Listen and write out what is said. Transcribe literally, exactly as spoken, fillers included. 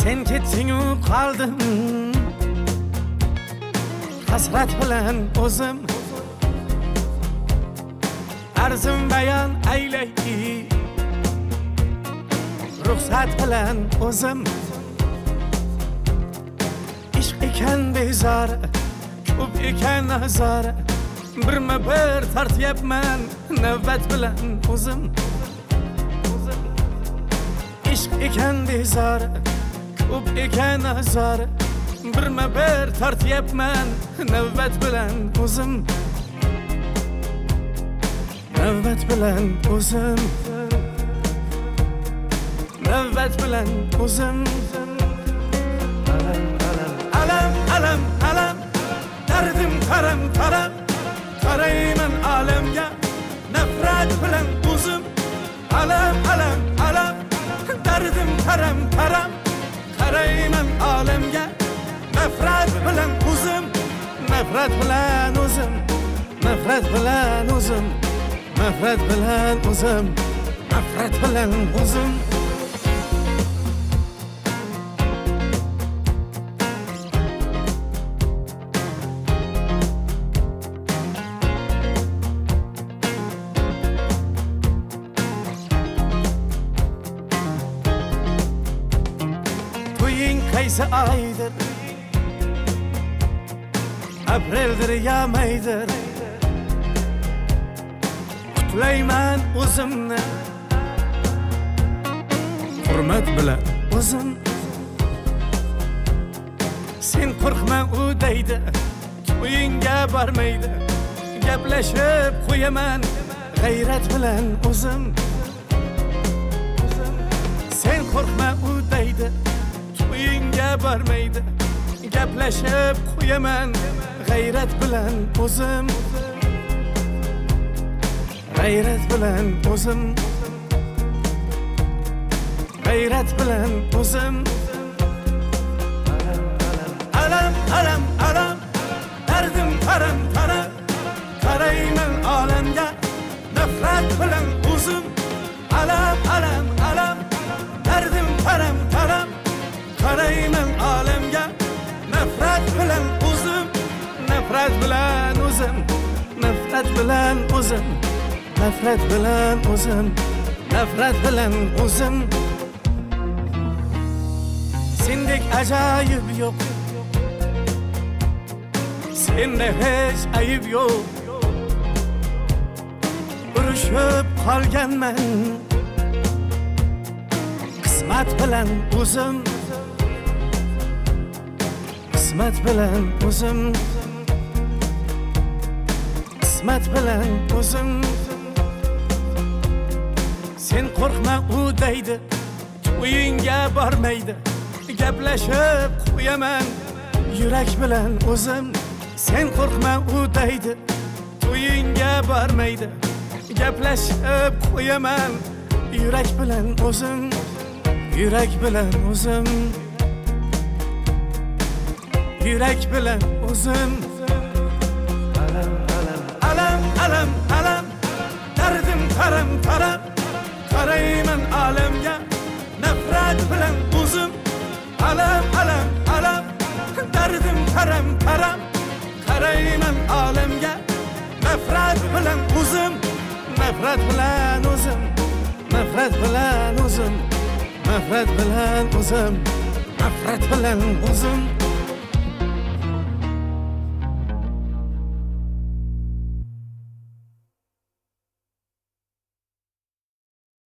sen ketding-u qoldim hasrat bilan o'zim arzim bayon aylay ruxsat bilan o'zim ishq ekan bezori ko'p ekan nazori birma bir tortyapman navbat bilan o'zim ishq ekan bezori ko'p ekan nazori birma bir tortyapman navbat bilan o'zim navbat bilan o'zim navbat bilan o'zim alam alam alam dardim taram taram qarayman alamga nafrat bilan o'zim alam alam alam dardim taram taram qarayman alamga nafrat bilan o'zim nafrat bilan o'zim nafrat bilan o'zim nafrat bilan o'zim nafrat bilan o'zim to'ying qaysi oydir apreldir ya maydir qutlayman o'zimni hurmat bilan o'zim sen qo'rqma u deydi to'yingga bormaydi gaplashib qo'yaman g'ayrat bilan o'zim sen qo'rqma u deydi to'yingga bormaydi gaplashib qo'yaman g'ayrat bilan o'zim g'ayrat bilan o'zim g'ayrat bilan o'zim alam alam alam dardim taram taram qarayman olamga nafrat bilan o'zim alam alam alam dardim taram taram qarayman olamga nafrat bilan o'zim nafrat bilan o'zim nafrat bilan o'zim nafrat bilan o'zim nafrat bilan o'zim sendek ajoyib yo'q senda hech ayib yo'q urushib qolganman qismat bilan o'zim qismat bilan o'zim qismat bilan o'zim sen qo'rqma u deydi to'yingga bormaydi gaplashib qo'yaman yurak bilan o'zim sen qo'rqma u deydi to'yingga bormaydi gaplashib qo'yaman yurak bilan o'zim yurak bilan o'zim yurak bilan o'zim alam alam alam alam dardim taram taram qarayman alamga nafrat bilan o'zim alam alam alam dardim taram taram qarayman alamga nafrat bilan o'zim nafrat bilan o'zim nafrat bilan o'zim nafrat bilan o'zim nafrat bilan o'zim